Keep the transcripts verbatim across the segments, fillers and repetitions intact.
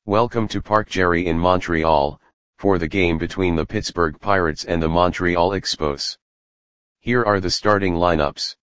Welcome to Parc Jerry in Montreal, for the game between the Pittsburgh Pirates and the Montreal Expos. Here are the starting lineups.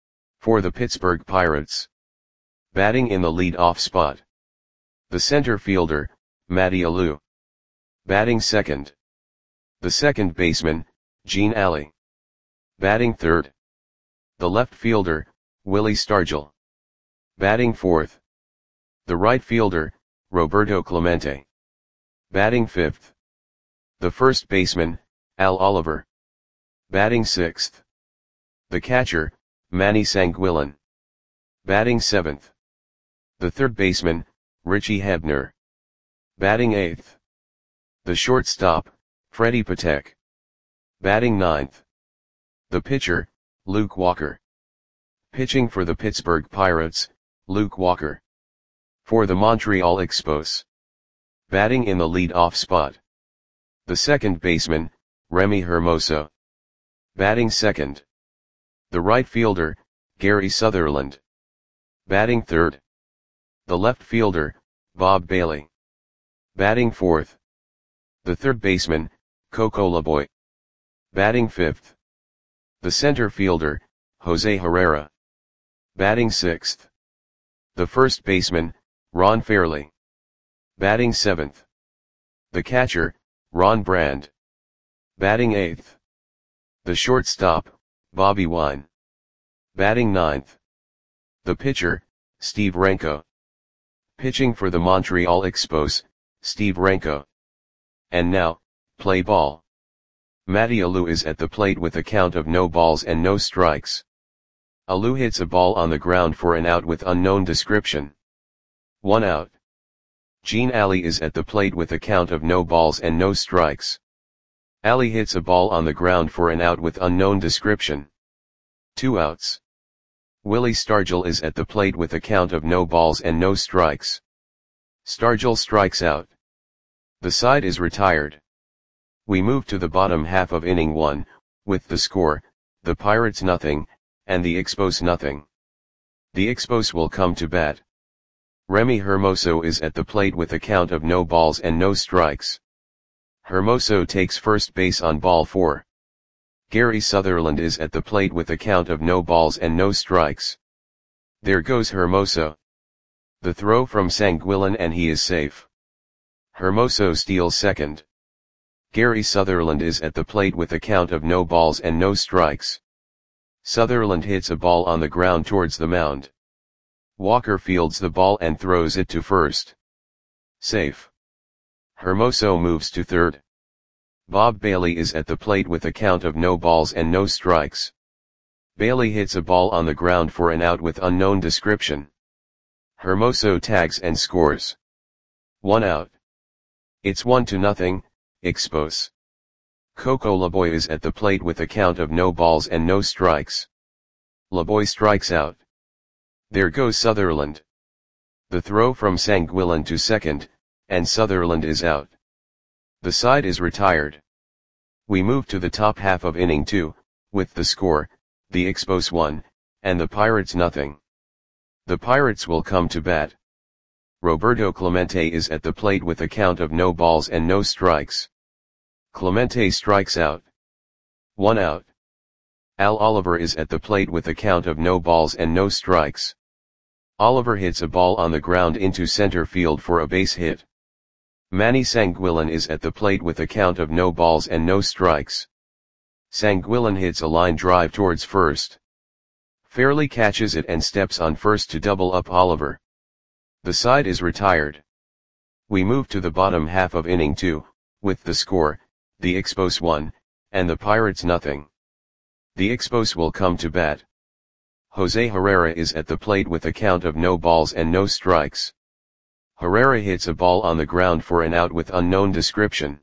For the Pittsburgh Pirates. Batting in the lead-off spot. The center fielder, Matty Alou. Batting second. The second baseman, Gene Alley. Batting third. The left fielder, Willie Stargell. Batting fourth. The right fielder, Roberto Clemente. Batting fifth. The first baseman, Al Oliver. Batting sixth. The catcher, Manny Sanguillén. Batting seventh. The third baseman, Richie Hebner. Batting eighth. The shortstop, Freddie Patek. Batting ninth. The pitcher, Luke Walker. Pitching for the Pittsburgh Pirates, Luke Walker. For the Montreal Expos. Batting in the lead-off spot. The second baseman, Remy Hermoso. Batting second. The right fielder, Gary Sutherland. Batting third. The left fielder, Bob Bailey. Batting fourth. The third baseman, Coco Laboy. Batting fifth. The center fielder, Jose Herrera. Batting sixth. The first baseman, Ron Fairly. Batting seventh. The catcher, Ron Brand. Batting eighth. The shortstop, Bobby Wine. Batting ninth. The pitcher, Steve Renko. Pitching for the Montreal Expos, Steve Renko. And now, play ball. Matty Alou is at the plate with a count of no balls and no strikes. Alou hits a ball on the ground for an out with unknown description. One out. Gene Alley is at the plate with a count of no balls and no strikes. Alley hits a ball on the ground for an out with unknown description. Two outs. Willie Stargell is at the plate with a count of no balls and no strikes. Stargell strikes out. The side is retired. We move to the bottom half of inning one, with the score, the Pirates nothing, and the Expos nothing. The Expos will come to bat. Remy Hermoso is at the plate with a count of no balls and no strikes. Hermoso takes first base on ball four. Gary Sutherland is at the plate with a count of no balls and no strikes. There goes Hermoso. The throw from Sanguillén and he is safe. Hermoso steals second. Gary Sutherland is at the plate with a count of no balls and no strikes. Sutherland hits a ball on the ground towards the mound. Walker fields the ball and throws it to first. Safe. Hermoso moves to third. Bob Bailey is at the plate with a count of no balls and no strikes. Bailey hits a ball on the ground for an out with unknown description. Hermoso tags and scores. One out. It's one to nothing, Expos. Coco Laboy is at the plate with a count of no balls and no strikes. Laboy strikes out. There goes Sutherland. The throw from Sanguillén to second, and Sutherland is out. The side is retired. We move to the top half of inning two, with the score, the Expos one, and the Pirates nothing. The Pirates will come to bat. Roberto Clemente is at the plate with a count of no balls and no strikes. Clemente strikes out. One out. Al Oliver is at the plate with a count of no balls and no strikes. Oliver hits a ball on the ground into center field for a base hit. Manny Sanguillén is at the plate with a count of no balls and no strikes. Sanguillén hits a line drive towards first. Fairly catches it and steps on first to double up Oliver. The side is retired. We move to the bottom half of inning two, with the score, the Expos one, and the Pirates nothing. The Expos will come to bat. Jose Herrera is at the plate with a count of no balls and no strikes. Herrera hits a ball on the ground for an out with unknown description.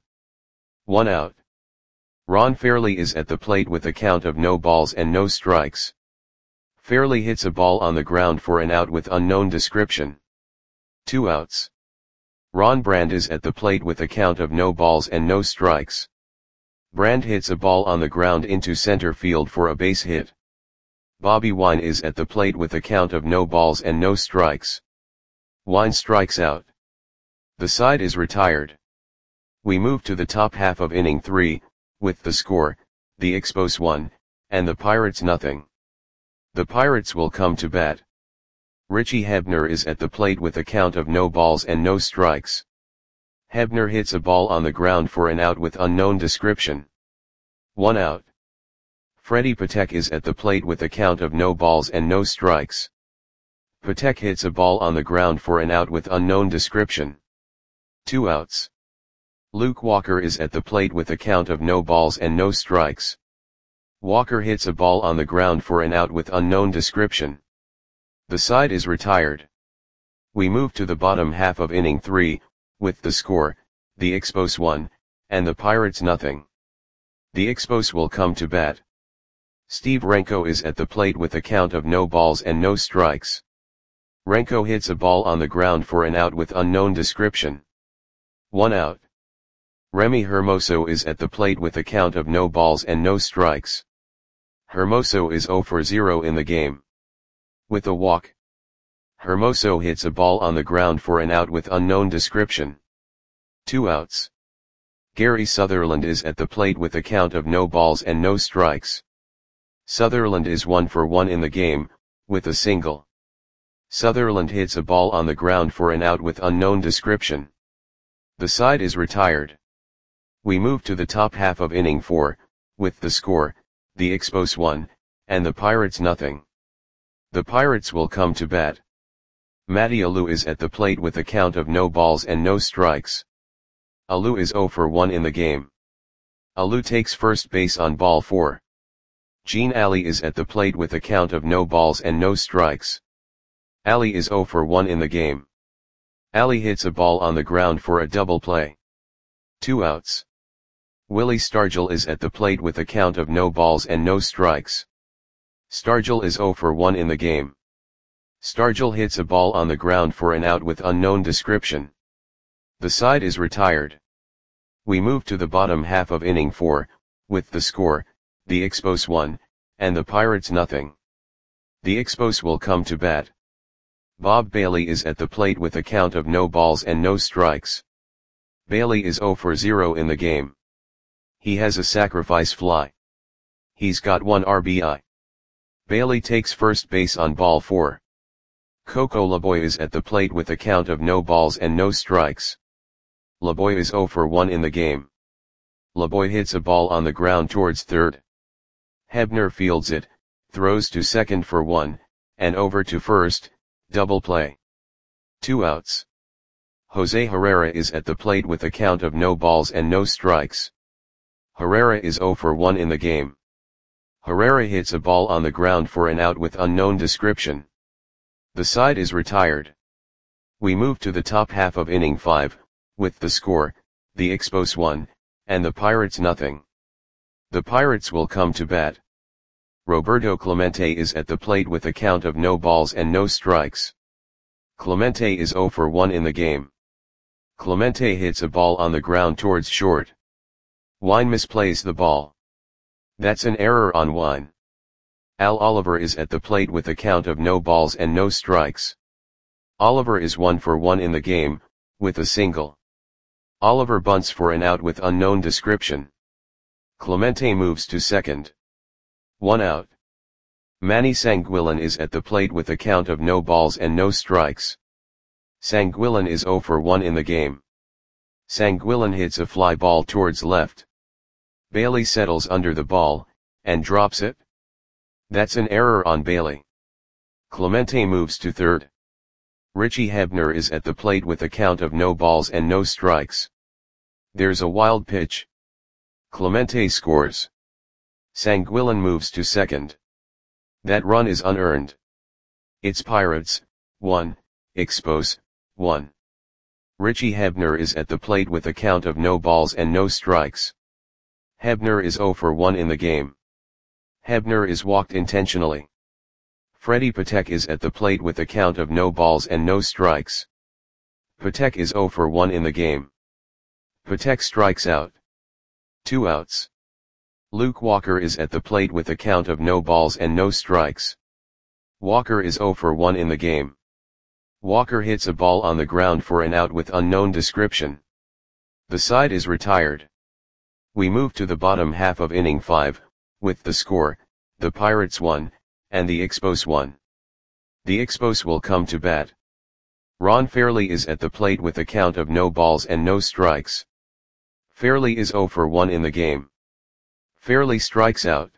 One out. Ron Fairly is at the plate with a count of no balls and no strikes. Fairly hits a ball on the ground for an out with unknown description. Two outs. Ron Brand is at the plate with a count of no balls and no strikes. Brand hits a ball on the ground into center field for a base hit. Bobby Wine is at the plate with a count of no balls and no strikes. Wine strikes out. The side is retired. We move to the top half of inning three, with the score, the Expos one, and the Pirates nothing. The Pirates will come to bat. Richie Hebner is at the plate with a count of no balls and no strikes. Hebner hits a ball on the ground for an out with unknown description. One out. Freddie Patek is at the plate with a count of no balls and no strikes. Patek hits a ball on the ground for an out with unknown description. Two outs. Luke Walker is at the plate with a count of no balls and no strikes. Walker hits a ball on the ground for an out with unknown description. The side is retired. We move to the bottom half of inning three, with the score, the Expos one, and the Pirates nothing. The Expos will come to bat. Steve Renko is at the plate with a count of no balls and no strikes. Renko hits a ball on the ground for an out with unknown description. One out. Remy Hermoso is at the plate with a count of no balls and no strikes. Hermoso is zero for zero in the game. With a walk. Hermoso hits a ball on the ground for an out with unknown description. Two outs. Gary Sutherland is at the plate with a count of no balls and no strikes. Sutherland is one for one in the game, with a single. Sutherland hits a ball on the ground for an out with unknown description. The side is retired. We move to the top half of inning four, with the score, the Expos one, and the Pirates nothing. The Pirates will come to bat. Matty Alou is at the plate with a count of no balls and no strikes. Alou is zero for one in the game. Alou takes first base on ball four. Gene Ali is at the plate with a count of no balls and no strikes. Ali is zero for one in the game. Ali hits a ball on the ground for a double play. Two outs. Willie Stargell is at the plate with a count of no balls and no strikes. Stargell is zero for one in the game. Stargell hits a ball on the ground for an out with unknown description. The side is retired. We move to the bottom half of inning four, with the score, the Expos one, and the Pirates nothing. The Expos will come to bat. Bob Bailey is at the plate with a count of no balls and no strikes. Bailey is zero for zero in the game. He has a sacrifice fly. He's got one R B I. Bailey takes first base on ball four. Coco Laboy is at the plate with a count of no balls and no strikes. Laboy is zero for one in the game. Laboy hits a ball on the ground towards third. Hebner fields it, throws to second for one, and over to first, double play. Two outs. Jose Herrera is at the plate with a count of no balls and no strikes. Herrera is zero for one in the game. Herrera hits a ball on the ground for an out with unknown description. The side is retired. We move to the top half of inning five, with the score, the Expos one, and the Pirates nothing. The Pirates will come to bat. Roberto Clemente is at the plate with a count of no balls and no strikes. Clemente is zero for one in the game. Clemente hits a ball on the ground towards short. Wine misplays the ball. That's an error on Wine. Al Oliver is at the plate with a count of no balls and no strikes. Oliver is one for one in the game, with a single. Oliver bunts for an out with unknown description. Clemente moves to second. One out. Manny Sanguillen is at the plate with a count of no balls and no strikes. Sanguillen is zero for one in the game. Sanguillen hits a fly ball towards left. Bailey settles under the ball, and drops it. That's an error on Bailey. Clemente moves to third. Richie Hebner is at the plate with a count of no balls and no strikes. There's a wild pitch. Clemente scores. Sanguillen moves to second. That run is unearned. It's Pirates, one, Expos, one. Richie Hebner is at the plate with a count of no balls and no strikes. Hebner is zero for one in the game. Hebner is walked intentionally. Freddie Patek is at the plate with a count of no balls and no strikes. Patek is zero for one in the game. Patek strikes out. Two outs. Luke Walker is at the plate with a count of no balls and no strikes. Walker is zero for one in the game. Walker hits a ball on the ground for an out with unknown description. The side is retired. We move to the bottom half of inning five, with the score, the Pirates one, and the Expos one. The Expos will come to bat. Ron Fairly is at the plate with a count of no balls and no strikes. Fairly is oh for one in the game. Fairly strikes out.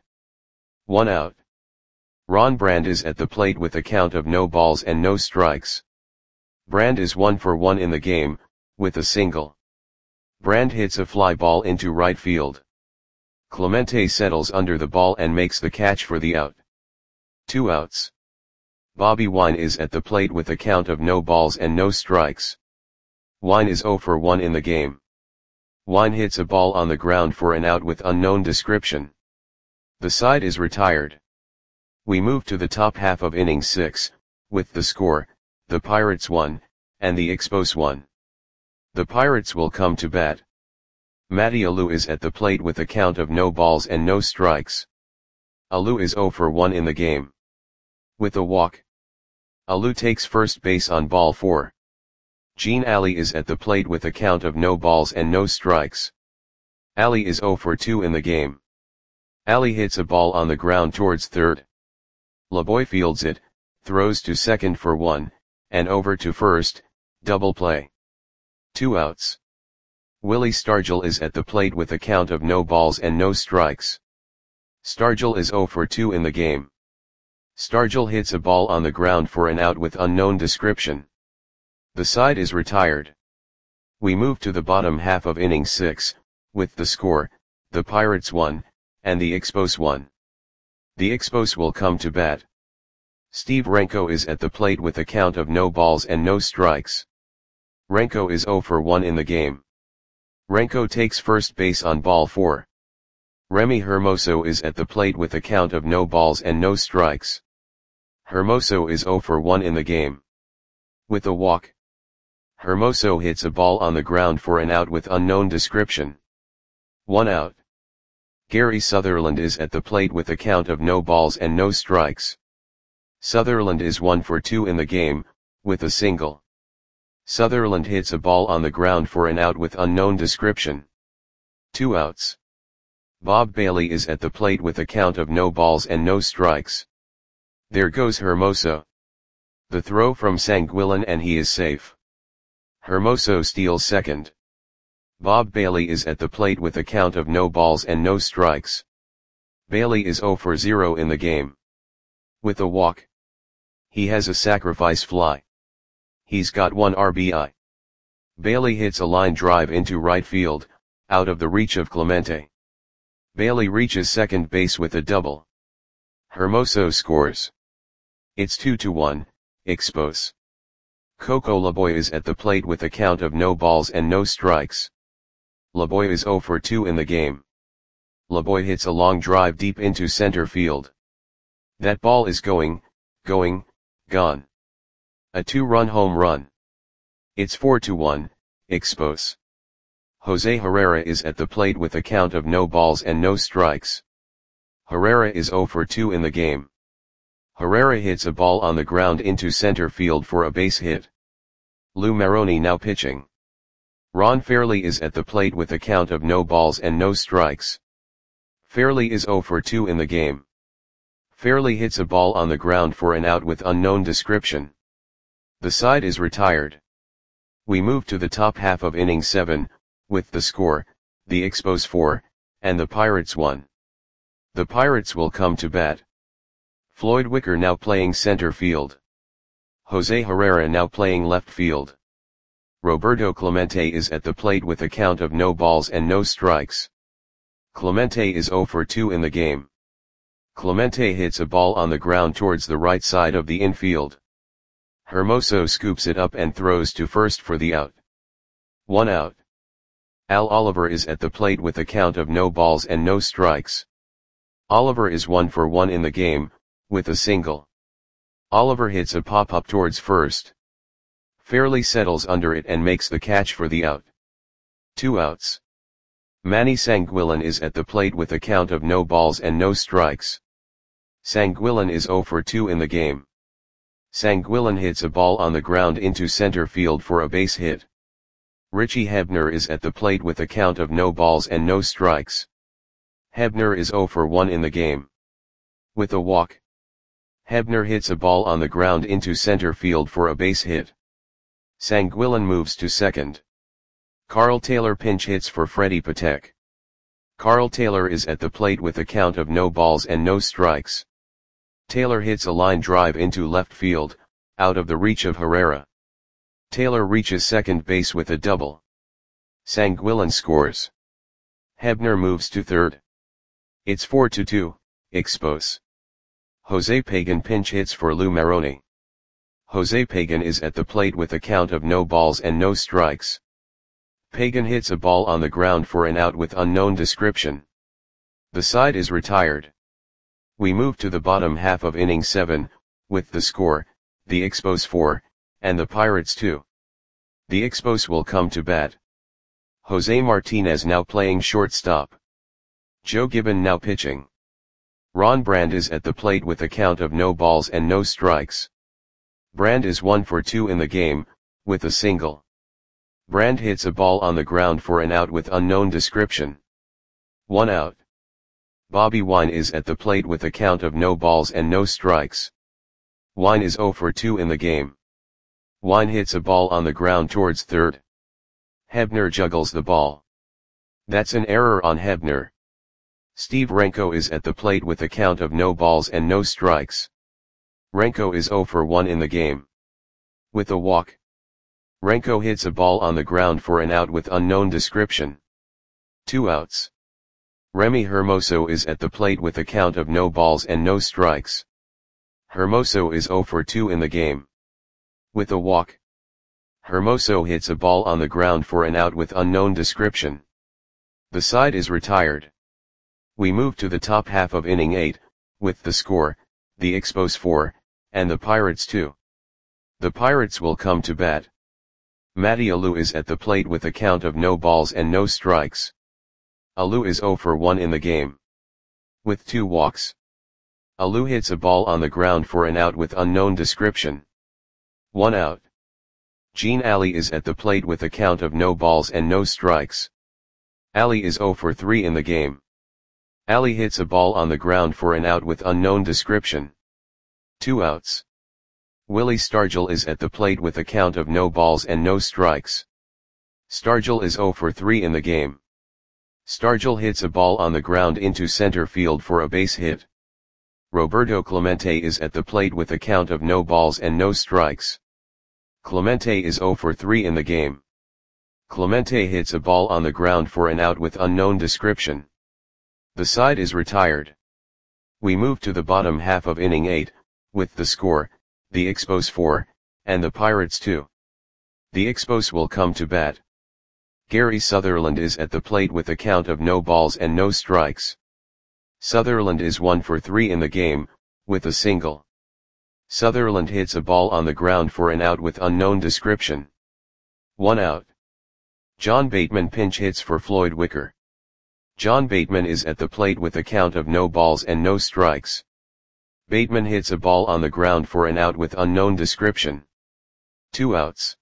One out. Ron Brand is at the plate with a count of no balls and no strikes. Brand is one for one in the game, with a single. Brand hits a fly ball into right field. Clemente settles under the ball and makes the catch for the out. Two outs. Bobby Wine is at the plate with a count of no balls and no strikes. Wine is oh for one in the game. Wine hits a ball on the ground for an out with unknown description. The side is retired. We move to the top half of inning six, with the score, the Pirates one, and the Expos one. The Pirates will come to bat. Matty Alou is at the plate with a count of no balls and no strikes. Alou is oh for one in the game. With a walk. Alou takes first base on ball four. Gene Alley is at the plate with a count of no balls and no strikes. Alley is oh for two in the game. Alley hits a ball on the ground towards third. LeBoy fields it, throws to second for one, and over to first, double play. Two outs. Willie Stargell is at the plate with a count of no balls and no strikes. Stargell is oh for two in the game. Stargell hits a ball on the ground for an out with unknown description. The side is retired. We move to the bottom half of inning six, with the score, the Pirates one, and the Expos one. The Expos will come to bat. Steve Renko is at the plate with a count of no balls and no strikes. Renko is oh for one in the game. Renko takes first base on ball four. Remy Hermoso is at the plate with a count of no balls and no strikes. Hermoso is oh for one in the game. With a walk. Hermoso hits a ball on the ground for an out with unknown description. One out. Gary Sutherland is at the plate with a count of no balls and no strikes. Sutherland is one for two in the game, with a single. Sutherland hits a ball on the ground for an out with unknown description. Two outs. Bob Bailey is at the plate with a count of no balls and no strikes. There goes Hermoso. The throw from Sanguillen and he is safe. Hermoso steals second. Bob Bailey is at the plate with a count of no balls and no strikes. Bailey is oh for zero in the game. With a walk. He has a sacrifice fly. He's got one R B I. Bailey hits a line drive into right field, out of the reach of Clemente. Bailey reaches second base with a double. Hermoso scores. It's two to one, Expos. Coco LeBoy is at the plate with a count of no balls and no strikes. LeBoy is oh for two in the game. LeBoy hits a long drive deep into center field. That ball is going, going, gone. A two-run home run. It's four to one, Expos. Jose Herrera is at the plate with a count of no balls and no strikes. Herrera is oh for two in the game. Herrera hits a ball on the ground into center field for a base hit. Lou Maroney now pitching. Ron Fairly is at the plate with a count of no balls and no strikes. Fairly is oh for two in the game. Fairly hits a ball on the ground for an out with unknown description. The side is retired. We move to the top half of inning seven, with the score, the Expos four, and the Pirates one. The Pirates will come to bat. Floyd Wicker now playing center field. Jose Herrera now playing left field. Roberto Clemente is at the plate with a count of no balls and no strikes. Clemente is oh for two in the game. Clemente hits a ball on the ground towards the right side of the infield. Hermoso scoops it up and throws to first for the out. One out. Al Oliver is at the plate with a count of no balls and no strikes. Oliver is one for one in the game, with a single. Oliver hits a pop-up towards first. Fairly settles under it and makes the catch for the out. Two outs. Manny Sanguillen is at the plate with a count of no balls and no strikes. Sanguillen is oh for two in the game. Sanguillén hits a ball on the ground into center field for a base hit. Richie Hebner is at the plate with a count of no balls and no strikes. Hebner is zero for one in the game. With a walk. Hebner hits a ball on the ground into center field for a base hit. Sanguillén moves to second. Carl Taylor pinch hits for Freddie Patek. Carl Taylor is at the plate with a count of no balls and no strikes. Taylor hits a line drive into left field, out of the reach of Herrera. Taylor reaches second base with a double. Sanguillén scores. Hebner moves to third. It's four to two, Expos. Jose Pagan pinch hits for Lou Maroni. Jose Pagan is at the plate with a count of no balls and no strikes. Pagan hits a ball on the ground for an out with unknown description. The side is retired. We move to the bottom half of inning seven, with the score, the Expos four, and the Pirates two. The Expos will come to bat. Jose Martinez now playing shortstop. Joe Gibbon now pitching. Ron Brand is at the plate with a count of no balls and no strikes. Brand is one for two in the game, with a single. Brand hits a ball on the ground for an out with unknown description. One out. Bobby Wine is at the plate with a count of no balls and no strikes. Wine is zero for two in the game. Wine hits a ball on the ground towards third. Hebner juggles the ball. That's an error on Hebner. Steve Renko is at the plate with a count of no balls and no strikes. Renko is zero for one in the game. With a walk. Renko hits a ball on the ground for an out with unknown description. Two outs. Remy Hermoso is at the plate with a count of no balls and no strikes. Hermoso is zero for two in the game. With a walk. Hermoso hits a ball on the ground for an out with unknown description. The side is retired. We move to the top half of inning eight, with the score, the Expos four, and the Pirates two. The Pirates will come to bat. Matty Alou is at the plate with a count of no balls and no strikes. Alou is zero for one in the game. With two walks. Alou hits a ball on the ground for an out with unknown description. One out. Gene Ali is at the plate with a count of no balls and no strikes. Ali is zero for three in the game. Ali hits a ball on the ground for an out with unknown description. Two outs. Willie Stargell is at the plate with a count of no balls and no strikes. Stargell is zero for three in the game. Stargell hits a ball on the ground into center field for a base hit. Roberto Clemente is at the plate with a count of no balls and no strikes. Clemente is zero for three in the game. Clemente hits a ball on the ground for an out with unknown description. The side is retired. We move to the bottom half of inning eight, with the score, the Expos four, and the Pirates two. The Expos will come to bat. Gary Sutherland is at the plate with a count of no balls and no strikes. Sutherland is one for three in the game, with a single. Sutherland hits a ball on the ground for an out with unknown description. One out. John Bateman pinch hits for Floyd Wicker. John Bateman is at the plate with a count of no balls and no strikes. Bateman hits a ball on the ground for an out with unknown description. Two outs.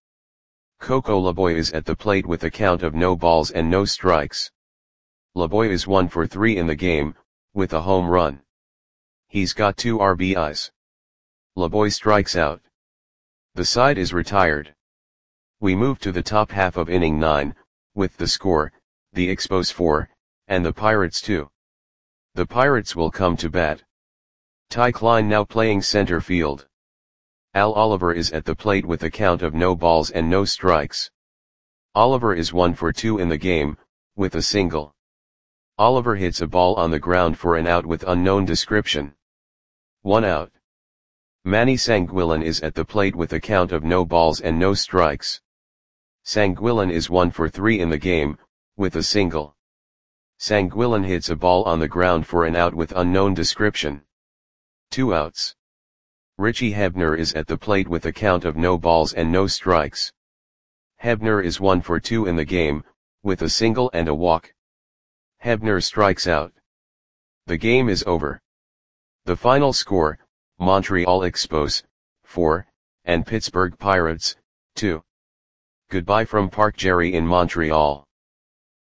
Coco Laboy is at the plate with a count of no balls and no strikes. Laboy is one for three in the game, with a home run. He's got two R B Is. Laboy strikes out. The side is retired. We move to the top half of inning nine, with the score, the Expos four, and the Pirates two. The Pirates will come to bat. Ty Klein now playing center field. Al Oliver is at the plate with a count of no balls and no strikes. Oliver is one for two in the game, with a single. Oliver hits a ball on the ground for an out with unknown description. One out. Manny Sanguillén is at the plate with a count of no balls and no strikes. Sanguillén is one for three in the game, with a single. Sanguillén hits a ball on the ground for an out with unknown description. Two outs. Richie Hebner is at the plate with a count of no balls and no strikes. Hebner is one for two in the game, with a single and a walk. Hebner strikes out. The game is over. The final score, Montreal Expos, four, and Pittsburgh Pirates, two. Goodbye from Park Jerry in Montreal.